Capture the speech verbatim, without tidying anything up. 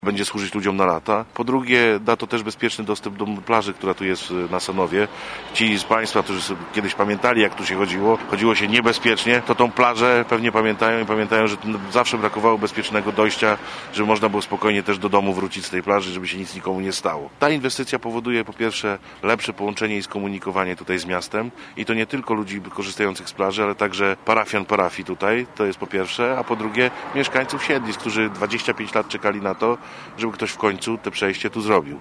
Będzie służyć ludziom na lata. Po drugie, da to też bezpieczny dostęp do plaży, która tu jest na Sanowie. Ci z Państwa, którzy sobie kiedyś pamiętali, jak tu się chodziło, chodziło się niebezpiecznie, to tą plażę pewnie pamiętają i pamiętają, że zawsze brakowało bezpiecznego dojścia, żeby można było spokojnie też do domu wrócić z tej plaży, żeby się nic nikomu nie stało. Ta inwestycja powoduje po pierwsze lepsze połączenie i skomunikowanie tutaj z miastem i to nie tylko ludzi korzystających z plaży, ale także parafian parafii tutaj, to jest po pierwsze, a po drugie mieszkańców Siedlic, którzy dwadzieścia pięć lat czekali na to, żeby ktoś w końcu te przejście tu zrobił.